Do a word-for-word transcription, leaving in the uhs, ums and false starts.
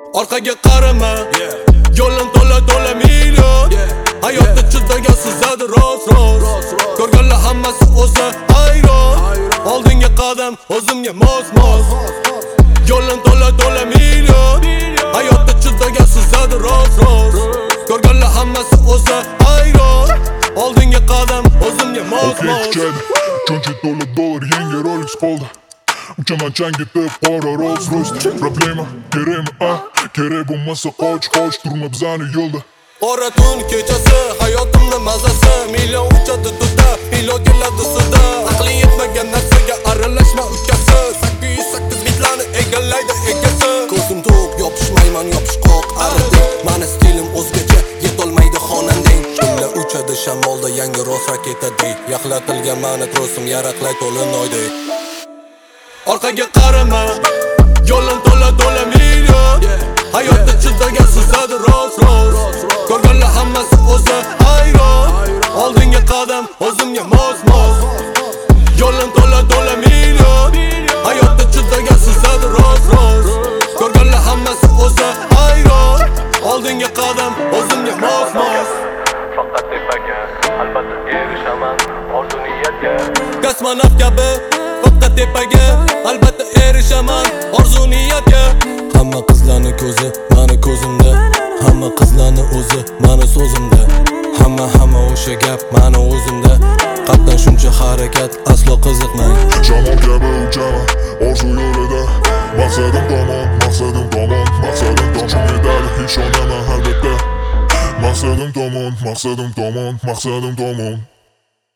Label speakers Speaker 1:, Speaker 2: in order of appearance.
Speaker 1: Orqaga qarama, yo'lim to'la to'la million. Hayotda chidagan sizadi roz roz. Ko'rganlar hammasi o'zi ayron. Oldinga qadam, o'zimga mos mos. Yo'lim to'la to'la million. Hayotda chidagan sizadi roz roz. Ko'rganlar hammasi o'zi ayron. Oldinga qadam, o'zimga mos mos.
Speaker 2: Chunchi to'la dollar yangi Rolex qoldi. Uchaman chang etib qora Rolls Royce. Problema kerakmi a? Kerak bo'lmasa qoch qoch turma bizani yo'lda.
Speaker 1: Qora tun kechasi hayotimni mazasi. Million uchadi duda, million keladi suda. Aqli yetmagan narsaga aralashma ukasi. sakkiz yuz sakkiz bitlarni egallaydi egasi. Ko'zim to'q yopishmayman yopishqoq aridi. Mani stilim o'zgacha yetolmaydi xonandang. Dumlar uchadi shamolda yangi ros raketadek. Yaxlatilgan mani trosim yaraqlay to'linoydek. Orqaga qarama, yo'lim to'la to'la million. Hayotda chidagan sizadi roz roz. Ko'rganlar hammasi o'zi ayron. Oldinga qadam, o'zimga mos mos. Yo'lim to'la to'la million. Hayotda chidagan sizadi roz roz. Ko'rganlar hammasi o'zi ayron. Oldinga qadam, o'zimga mos mos.
Speaker 3: Faqat tepaga, albatta erishaman orzu niyatga.
Speaker 1: Kosmonavt kabi faqat tepaga, albatta erishaman orzu niyatga. Hamma qizlarning ko'zi mani ko'zimda, hamma qizlarning o'zi mani so'zimda. Hamma hamma o'sha gap mani o'zimda. Qatdan shuncha harakat aslo qiziqmang.
Speaker 2: Shamol kabi uchaman orzu yo'lida. Maqsadim tomon, maqsadim tomon, maqsadim tomon. Shunga ishonaman albatta. Maqsadim tomon, maqsadim tomon, maqsadim tomon.